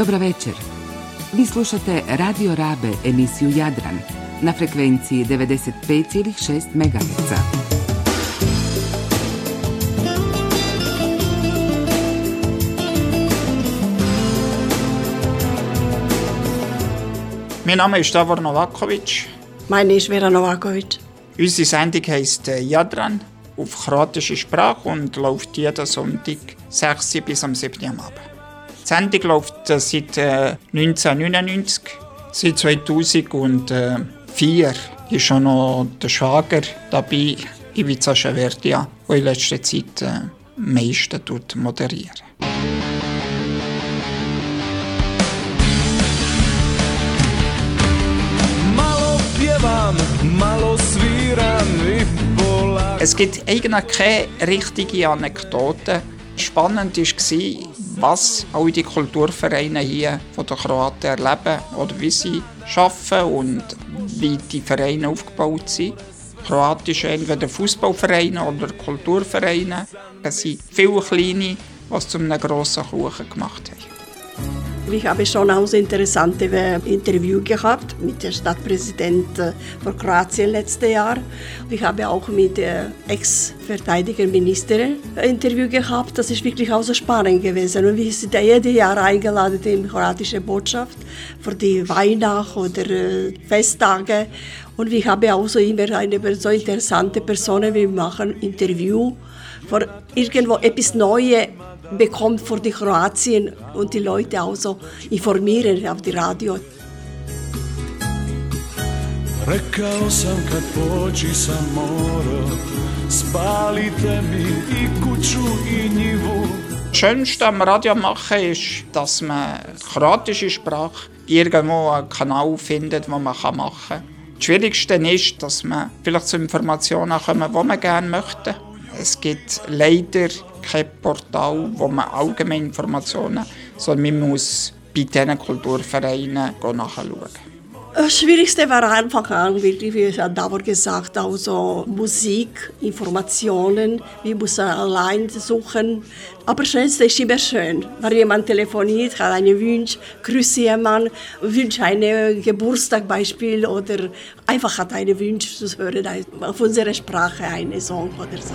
Dobro večer. Vi slušate Radio Rabe, emisiju Jadran, na frekvenciji 95,6 MHz. Mein Name ist Davor Novakovic. Meine ist Vera Novakovic. Unsere Sendung heisst Jadran auf kroatische Sprache und läuft jeden Sonntag 6 bis am 7 Uhr am Abend. Die Sendung läuft seit 1999. Seit 2004 ist schon noch der Schwager dabei, Ivica Ševerdia, der in letzter Zeit am meisten moderiert. Es gibt eigentlich keine richtige Anekdote. Spannend war, was all die Kulturvereine hier von den Kroaten erleben oder wie sie arbeiten und wie die Vereine aufgebaut sind. Kroatische entweder Fußballvereine oder Kulturvereine. Es sind viele kleine, die es zu einem grossen Kuchen gemacht haben. Ich habe schon auch interessante Interview gehabt mit dem Stadtpräsidenten von Kroatien letztes Jahr. Ich habe auch mit der Ex-Verteidigerministerin ein Interview gehabt. Das ist wirklich auch so spannend gewesen. Und wir sind jedes Jahr eingeladen in die kroatische Botschaft für die Weihnacht oder Festtage. Und ich habe auch so immer eine so interessante Person, wir machen Interview für irgendwo etwas Neues bekommt für die Kroatien und die Leute auch so informieren auf die Radio. Rekao sam kad poći sam moro, spalite mi I kuću I njivu. Das Schönste am Radio machen ist, dass man die kroatische Sprache irgendwo einen Kanal findet, den man machen kann. Das Schwierigste ist, dass man vielleicht zu Informationen kommt, die man gerne möchte. Es gibt leider kein Portal, wo man allgemeine Informationen, sondern man muss bei diesen Kulturvereinen nachschauen. Das Schwierigste war einfach wirklich, wie Davor gesagt, also Musik, Informationen. Wir müssen allein suchen. Aber das Schönste ist immer schön, wenn jemand telefoniert, hat einen Wunsch, grüßt jemanden, wünscht einen Geburtstag Beispiel oder einfach hat einen Wunsch zu hören auf unserer Sprache einen Song oder so.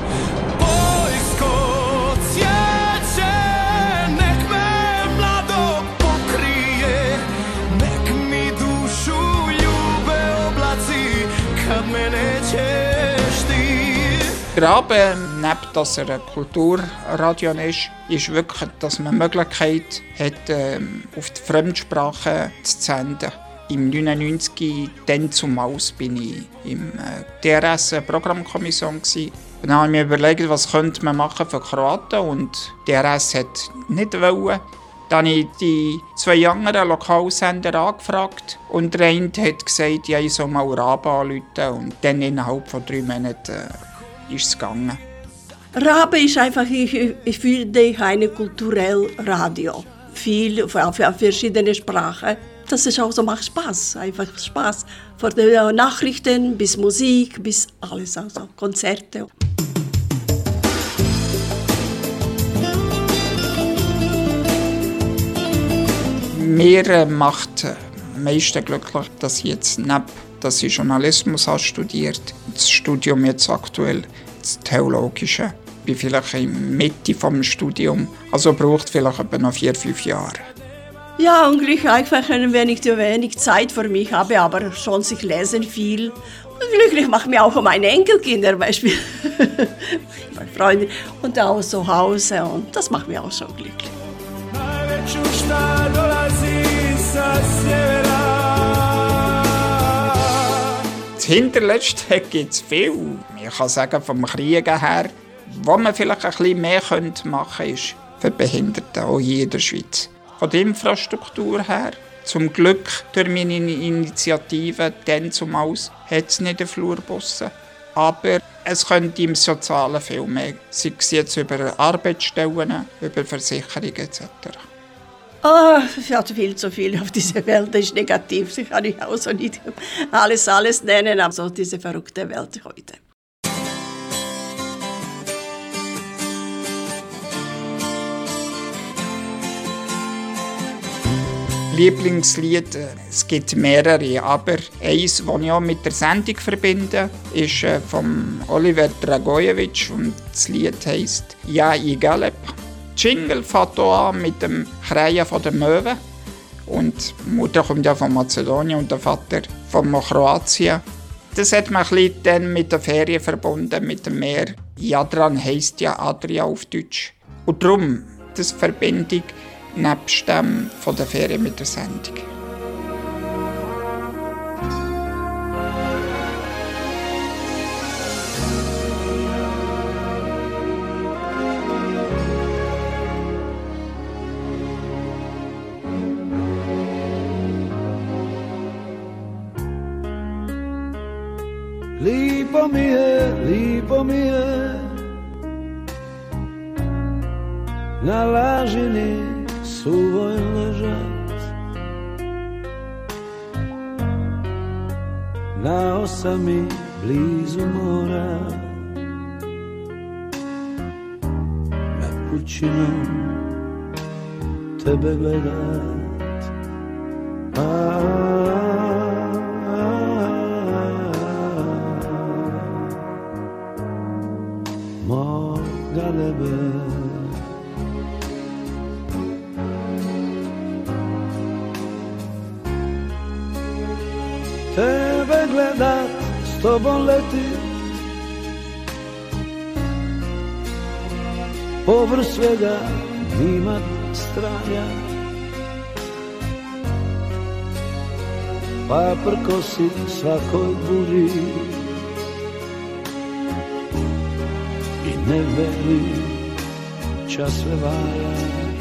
Grabe, neben dass er ein Kulturradio ist wirklich, dass man die Möglichkeit hat, auf die Fremdsprache zu senden. Im 1999, dann zumals, bin ich im DRS-Programmkommission. Dann habe ich mir überlegt, was könnte man machen für Kroaten und DRS hat nicht wollen. Dann habe ich die 2 anderen Lokalsender angefragt und der eine hat gesagt, ja, ich soll mal Rabe anrufen und dann innerhalb von 3 Monaten ist es gegangen. Rabe ist einfach, ich finde, ein kulturelles Radio. Viel auf verschiedene Sprachen. Das ist auch so, macht Spaß, einfach Spaß. Von den Nachrichten bis Musik, bis alles, also Konzerte. Mir macht am meisten glücklich, dass ich jetzt dass ich Journalismus habe studiert, das Studium jetzt aktuell, das Theologische. Ich bin vielleicht in der Mitte des Studiums, also braucht vielleicht etwa noch 4-5 Jahre. Ja, und ich einfach ein wenig Zeit für mich habe, aber schon sich lesen viel. Und glücklich macht mir auch meine Enkelkinder Beispiel, meine Freunde und auch zu Hause und das macht mich auch schon glücklich. Das Hinterletzte gibt es viel. Ich kann sagen, vom Kriegen her, was man vielleicht ein bisschen mehr machen könnte, ist für Behinderte, auch hier in der Schweiz. Von der Infrastruktur her, zum Glück durch meine Initiative, dann zumals, hat es nicht einen Flurbusse. Aber es könnte im Sozialen viel mehr, sei es jetzt über Arbeitsstellen, über Versicherungen etc. Ja, viel zu viel auf dieser Welt ist negativ. Ich kann auch so nicht alles nennen, aber so diese verrückte Welt heute. Lieblingslied, es gibt mehrere, aber eins, das ich auch mit der Sendung verbinde, ist von Oliver Dragojevic und das Lied heisst «Ja, i Galeb». Jingle fängt hier an mit dem Krähen von der Möwe und die Mutter kommt ja von Mazedonien und der Vater von Kroatien. Das hat man ein bisschen dann mit der Ferien verbunden, mit dem Meer. Jadran heisst ja Adria auf Deutsch. Und darum, das Verbindung nebst dem von der Ferien mit der Sendung. Lipo mi je na lažini suvoj ležat, na osami blizu mora, nad pučinom tebe gledat. Moj Galebe, tebe gledat, s tobom letit, povrh svega nimat stranja, pa prkosit svakoj buri i ne veli čas sve vaja.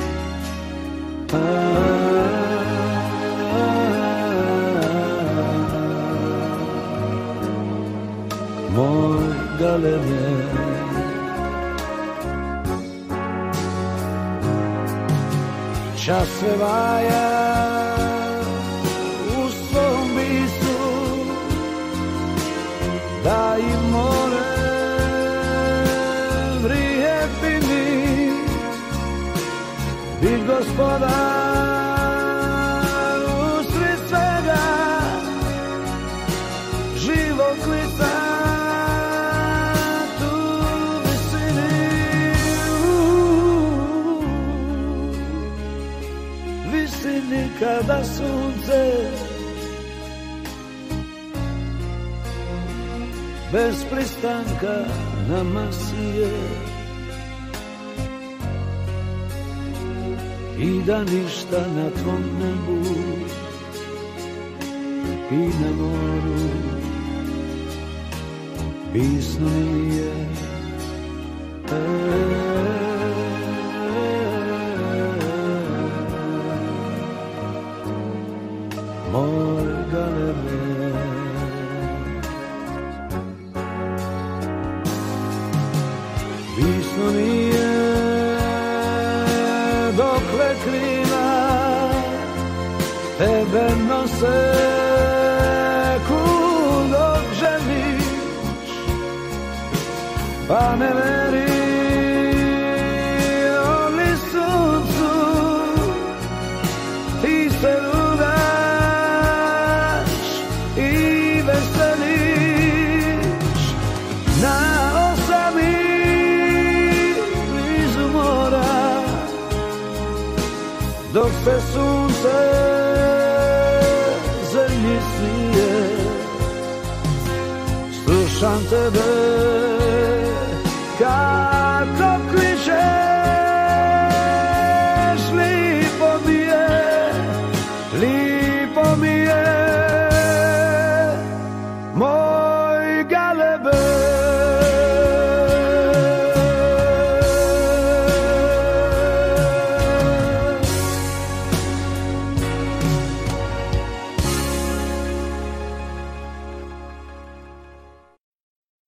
Moj Galebe, čas sve vaja u svom bisu, da i more vrije pini, bit gospodar usred svega, živog lica tu visini, visini kada sunce bez pristanka nama sije i da ništa na tvom nebu i na moru bisno nije. Moj Galebe, bisno nije dokle krila tebe nose kud dok želiš, pa ne veri oni suncu, ti se rudaš i veseliš na osami blizu mora, dok se sunce zemlji smije. Slušam tebe kako kličeš li